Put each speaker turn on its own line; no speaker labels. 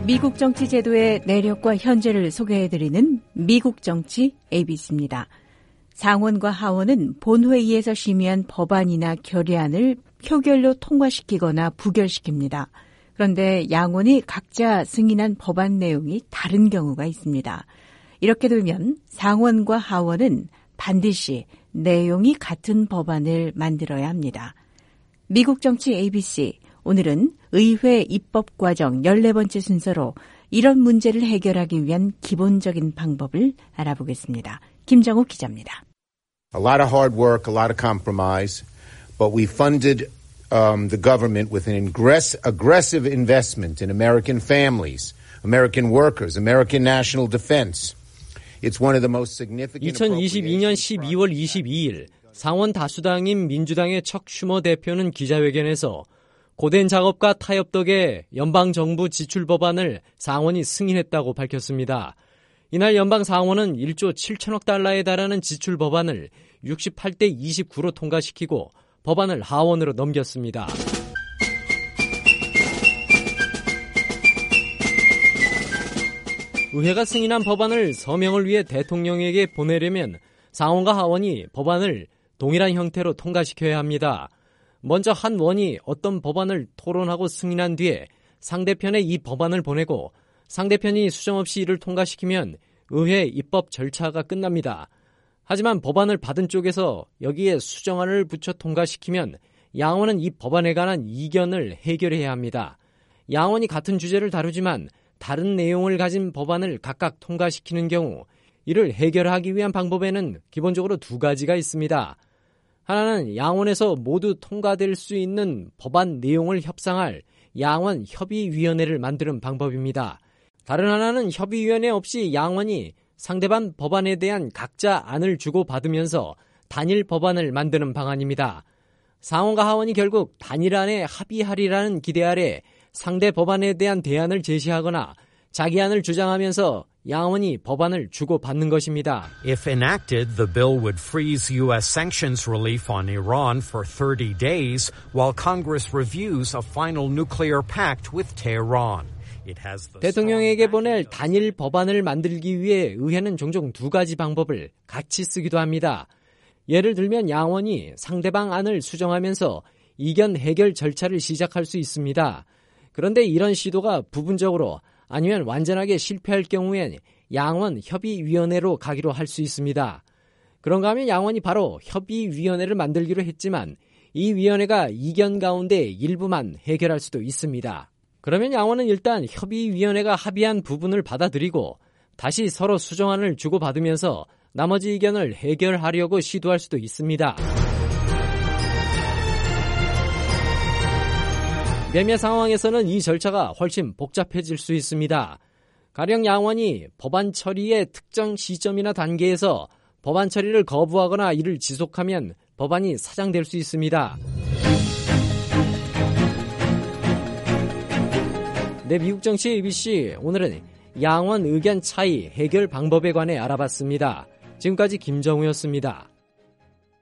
미국 정치 제도의 내력과 현재를 소개해드리는 미국 정치 ABC입니다. 상원과 하원은 본회의에서 심의한 법안이나 결의안을 표결로 통과시키거나 부결시킵니다. 그런데 양원이 각자 승인한 법안 내용이 다른 경우가 있습니다. 이렇게 되면 상원과 하원은 반드시 내용이 같은 법안을 만들어야 합니다. 미국 정치 ABC, 오늘은 의회 입법 과정 14번째 순서로 이런 문제를 해결하기 위한 기본적인 방법을 알아보겠습니다. 김정욱 기자입니다.
A lot of hard work, a lot of compromise, but we funded the government with an aggressive investment in American families, American workers, American national defense. It's one of the most significant.
2022년 12월 22일 상원 다수당인 민주당의 척 슈머 대표는 기자회견에서 고된 작업과 타협 덕에 연방정부 지출 법안을 상원이 승인했다고 밝혔습니다. 이날 연방 상원은 1조 7천억 달러에 달하는 지출 법안을 68대 29로 통과시키고 법안을 하원으로 넘겼습니다. 의회가 승인한 법안을 서명을 위해 대통령에게 보내려면 상원과 하원이 법안을 동일한 형태로 통과시켜야 합니다. 먼저 한 원이 어떤 법안을 토론하고 승인한 뒤에 상대편에 이 법안을 보내고 상대편이 수정 없이 이를 통과시키면 의회 입법 절차가 끝납니다. 하지만 법안을 받은 쪽에서 여기에 수정안을 붙여 통과시키면 양원은 이 법안에 관한 이견을 해결해야 합니다. 양원이 같은 주제를 다루지만 다른 내용을 가진 법안을 각각 통과시키는 경우 이를 해결하기 위한 방법에는 기본적으로 두 가지가 있습니다. 하나는 양원에서 모두 통과될 수 있는 법안 내용을 협상할 양원 협의위원회를 만드는 방법입니다. 다른 하나는 협의위원회 없이 양원이 상대방 법안에 대한 각자 안을 주고받으면서 단일 법안을 만드는 방안입니다. 상원과 하원이 결국 단일안에 합의하리라는 기대 아래 상대 법안에 대한 대안을 제시하거나 자기 안을 주장하면서 양원이 법안을 주고받는 것입니다.
If enacted, the bill would freeze U.S. sanctions relief on Iran for 30 days while Congress reviews a final nuclear pact with Tehran.
대통령에게 보낼 단일 법안을 만들기 위해 의회는 종종 두 가지 방법을 같이 쓰기도 합니다. 예를 들면 양원이 상대방 안을 수정하면서 이견 해결 절차를 시작할 수 있습니다. 그런데 이런 시도가 부분적으로 아니면 완전하게 실패할 경우엔 양원 협의위원회로 가기로 할 수 있습니다. 그런가 하면 양원이 바로 협의위원회를 만들기로 했지만 이 위원회가 이견 가운데 일부만 해결할 수도 있습니다. 그러면 양원은 일단 협의위원회가 합의한 부분을 받아들이고 다시 서로 수정안을 주고받으면서 나머지 의견을 해결하려고 시도할 수도 있습니다. 몇몇 상황에서는 이 절차가 훨씬 복잡해질 수 있습니다. 가령 양원이 법안 처리의 특정 시점이나 단계에서 법안 처리를 거부하거나 이를 지속하면 법안이 사장될 수 있습니다. 네, 미국 정치 ABC 오늘은 양원 의견 차이 해결 방법에 관해 알아봤습니다. 지금까지 김정우였습니다.